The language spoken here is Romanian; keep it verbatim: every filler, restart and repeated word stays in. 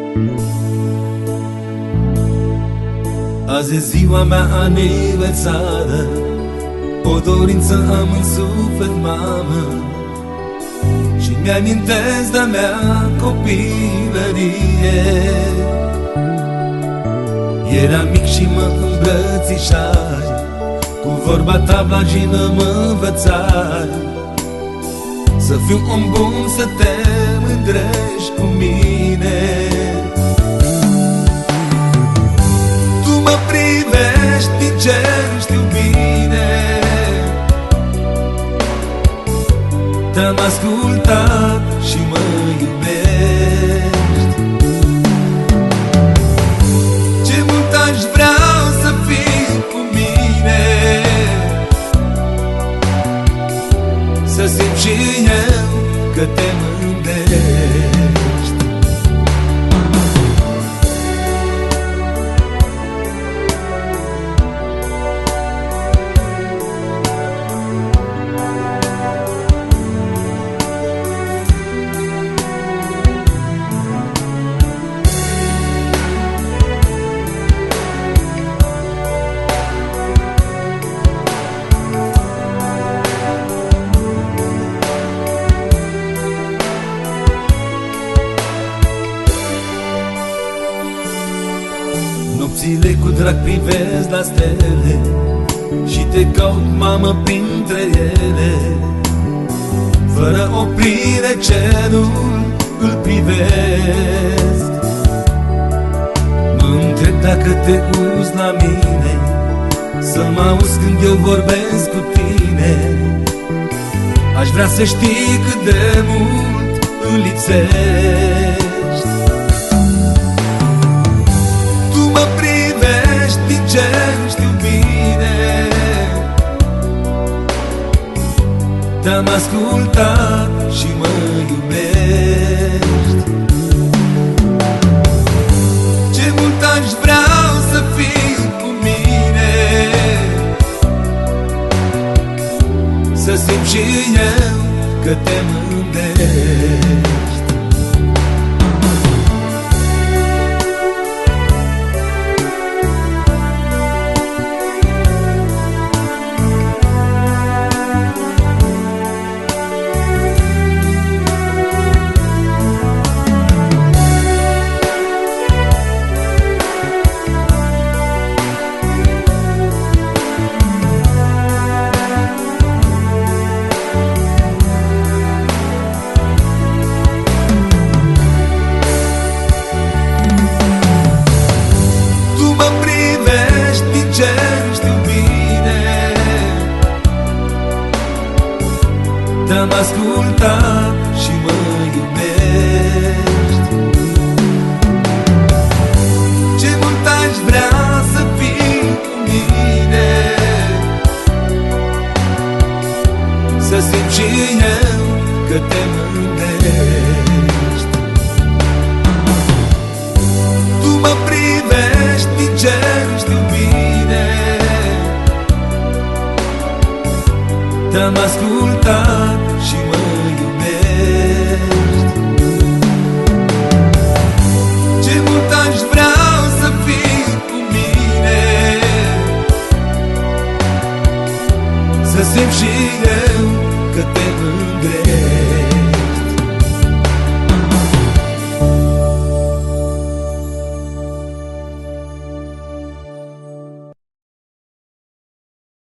Azi e ziua mea aniversară, o dorință am în suflet, mamă, și mi-amintesc de-a mea copilărie. Eram mic și mă îmbrățișai, cu vorba ta blagină mă învățai să fiu om bun, să te mândrești cu mine. Tu mă privești din cer, știu bine, te-am ascultat și mă iubești. Ce mult aș vrea să fii cu mine, să simt și eu că te mândești. Nopțile cu drag privesc la stele și te caut, mamă, printre ele. Fără oprire cerul îl privesc. Mă întreb dacă te uiți la mine, să mă auzi când eu vorbesc cu tine. Aș vrea să știi cât de mult îmi lipsești. Din cer, știu bine, te-am ascultat și mă iubești. Ce mult aș vrea să fii cu mine, să simt și eu că te mândești. Te-am ascultat și mă iubești. Ce mult aș vrea să fii cu mine, să simt și eu că te mândești. Tu mă privești din cer, știu bine, te-am ascultat și mă iubești. Ce mult aș vrea să fii cu mine, să simt și eu că te mândrești.